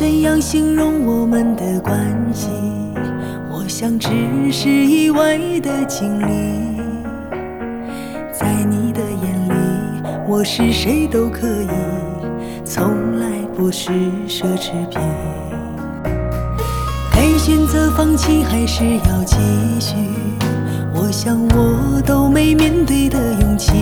怎样形容我们的关系？我想只是意外的经历。在你的眼里，我是谁都可以，从来不是奢侈品。该选择放弃还是要继续？我想我都没面对的勇气。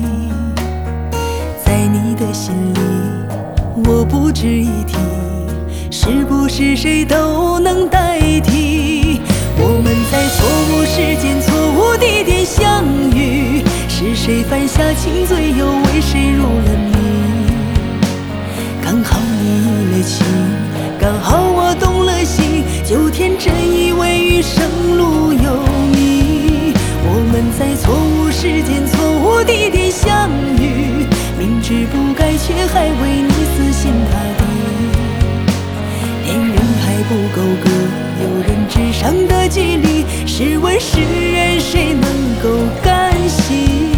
在你的心里，我不值一提，是不是谁都能代替？我们在错误时间、错误地点相遇，是谁犯下情罪，又为谁入了迷？刚好你了情，刚好我动了心，就天真以为余生路有你。我们在错误时间、错误地点相遇，明知不该，却还为你死心塌地。恋人还不够格，有人之上的距离，试问世人谁能够甘心？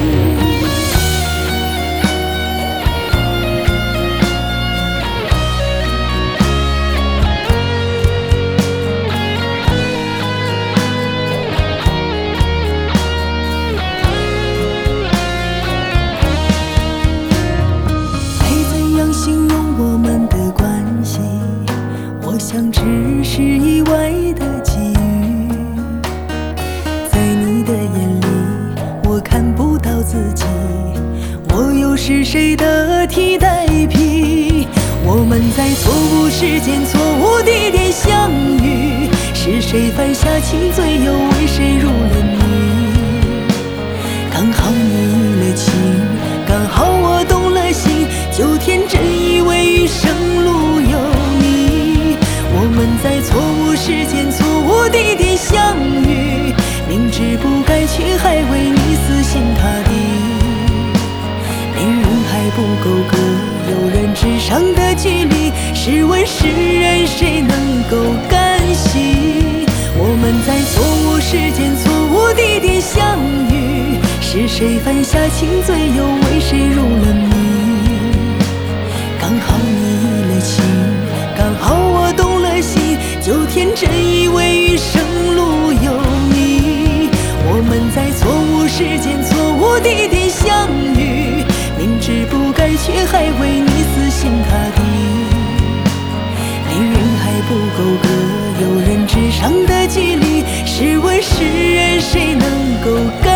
形容我们的关系，我想只是意外的际遇。在你的眼里，我看不到自己，我又是谁的替代品？我们在错误时间、错误地点相遇，是谁犯下情罪，又为谁入了迷？刚好你了情，刚好我动了心，就天真以为余生路有你。我们在错误时间、错误地点相遇，明知不该，却还为你死心塌地。恋人还不够格，有人之上的距离，试问世人谁能够甘心？我们在错误时间、错误地点相遇，是谁犯下情罪，又为谁入了迷？刚好你了情，刚好我动了心，就天真以为余生路有你。我们在错误时间、错误地点相遇，明知不该，却还为你死心塌地。恋人还不够格，有人之上的距离，试问世人谁能够甘